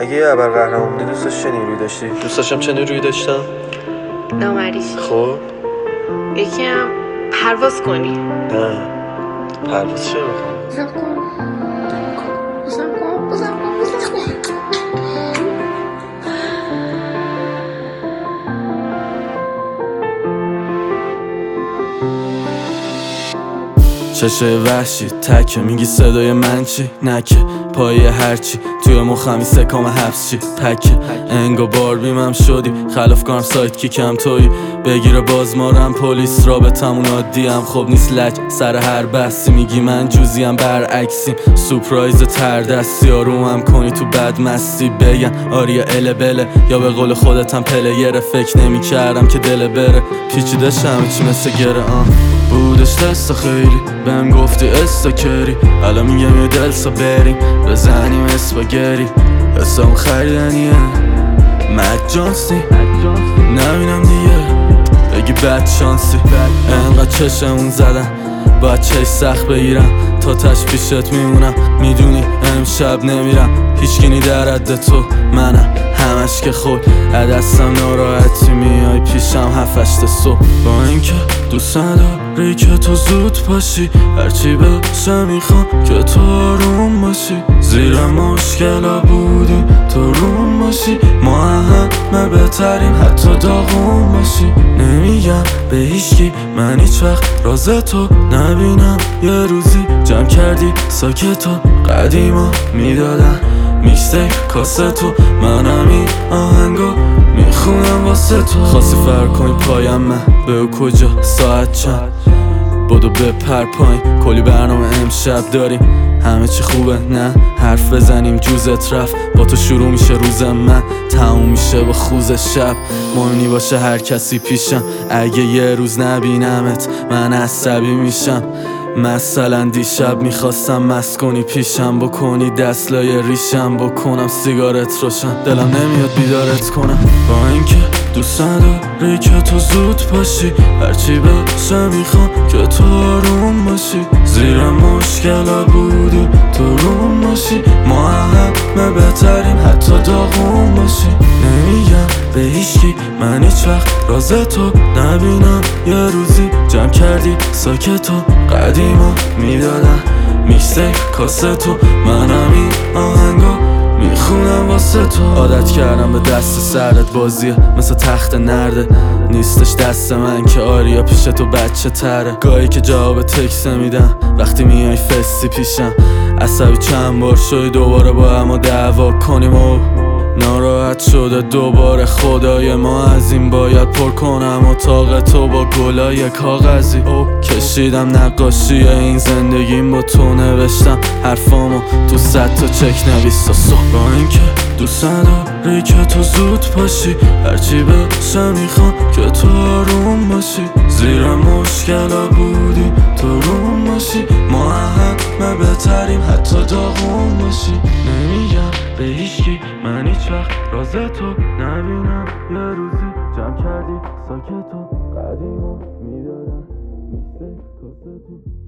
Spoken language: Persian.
اگه یه ابرقهرمان بودی دوستش چه نیرویی داشتی؟ دوستاشم چه نیرویی داشتم؟ نامریش. خب یکی هم پرواز کنی. نه پرواز چه بخوام؟ بزن کن. چشه وحشی تکه میگی صدای من چی؟ نکه پایه هرچی توی مخم این سکام حبس چی؟ پکه انگا باربیمم شدی خلاف کنم سایت کی کم تویی بگیره باز مارم پلیس رابطمون عادیم خب نیست لج سر هر بحثی میگی من جوزیم برعکسیم سورپرایز تردستی آرومم کنی تو بد مستی بگن آریا ال بله یا به قول خودتم پلیره فکر نمی کردم که دل بره پیچیده شمه چی مثل گره بودش دست خیلی بهم گفتی استاکری الان میگم یه دلسا بریم بزنیم اسپاگری حسام خریدنیه مجانسی نبینم دیگه بگی بد شانسی انقدر چشمون زدن باید چش سخت بگیرم تا تش پیشت میمونم میدونی امشب نمیرم هیچگینی در حد تو منم همش که خود دستم ناراحتی میای پیشم 7-8 صبح با اینکه دوست نداری که تو زود پاشی هرچی بشه میخوام که تو آروم باشی زیر مشکلا بودیم تو روم باشی ما همه بهترین حتی داغون باشی نمیگم به هیچکی من هیچ وقت راز تو نبینم یه روزی جمع کردی ساکتو قدیما میدادن میکستیپ کاستو منم این آهنگو میخونم واسه تو خواستی فرق کنی پایم من به کجا ساعت چند بدو بپر پایین کلی برنامه امشب داریم همه چی خوبه نه حرف بزنیم جوزت رفت با تو شروع میشه روز من تموم میشه با خوز شب مهمی باشه هر کسی پیشم اگه یه روز نبینمت من عصبی میشم مثلا دیشب میخواستم مست کنی پیشم بکنی دستلای ریشم بکنم سیگارت روشن دلم نمیاد بیدارت کنم با اینکه دوست نداری که تو زود پاشی هرچی بشه میخوام که تو آروم باشی زیر مشکلا بودیم تو روم باشی ما همه بهترین حتی داغون باشی نمیگم به هیچکی من هیچ وقت راز تو نبینم یه روزی جمع کردی ساکتو قدیما میدادن میکستیپ کاستو منم این آهنگو میخونم واسه تو عادت کردم به دست سرت بازیه مثل تخت نرده نیستش دست من که آریا پیش تو بچه تره گاهی که جواب تکس نمیدم وقتی میای فستی پیشم عصبی چند بار شدی دوباره با اما دعوا کنیم و ناراحت شده دوباره خدای ما از این باید پر کنم اتاق تو با گلای کاغذی کشیدم نقاشی این زندگیم با تو نوشتم حرفامو تو 100 تا چک نویستا با اینکه دوست نداری که تو زود پاشی هرچی بشه میخوام که تو آروم باشی زیر مشکلا بودیم تو روم باشی ما همه بهتریم حتی داغون باشی نمیگم به هیچکی من هیچ وقت راز تو نبینم یه روزی جمع کردی ساکتو قدیما میدادن میکستیپ کاستو